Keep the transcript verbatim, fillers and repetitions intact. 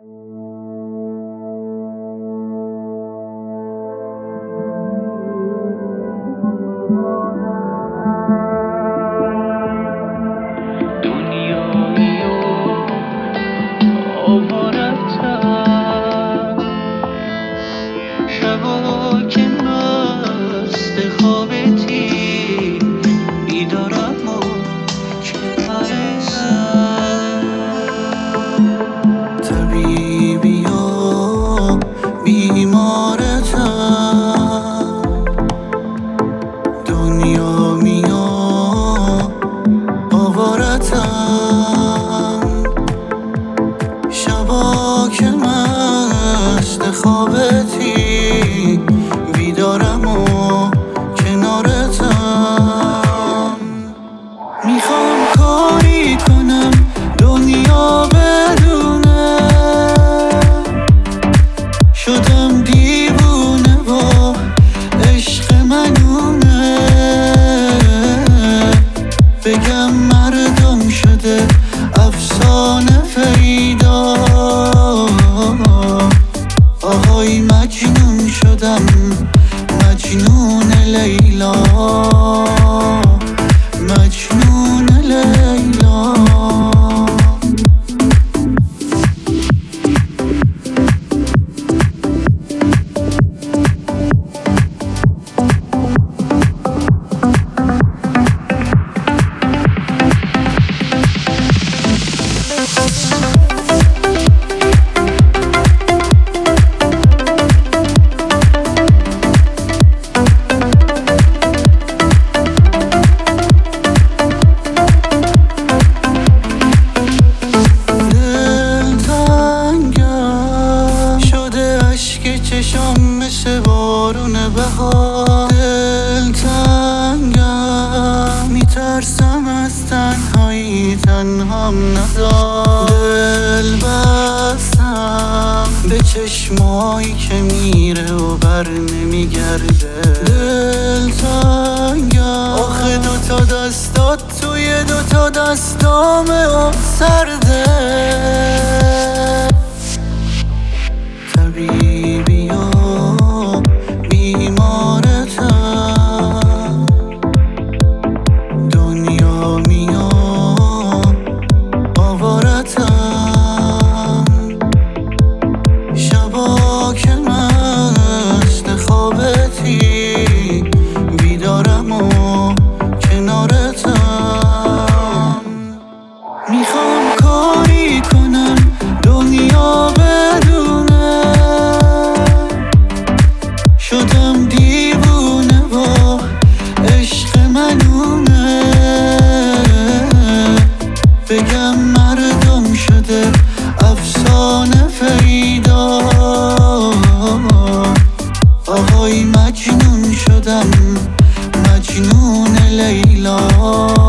شبا که مست خوابتی بیدارم و کنارتم. میخوام کاری کنم دنیا بدونه شدم دیوونه و عشق منونه. بگم مردم شده افسانه پیدا، آهای مجنون شدم مجنون لیلا، مجنون لیلا. چشام مثل بارون بهار، دلتنگم میترسم از تنهایی تنهام نذار. دل بستم به چشمایی که میره و بر نمیگرده. دلتنگم آخه دوتا دستات توی دوتا دستام و سرده. طبیبی و بیمارتم، دنیا میا آوارتم. شبا که مست خوابتی بیدارم و کنارتم. میخوام کاری کنم دنیا بدونه شدم دیوونه و عشق منونه. بگم مردم شده افسانه پیدا، آهای مجنون شدم مجنون لیلا.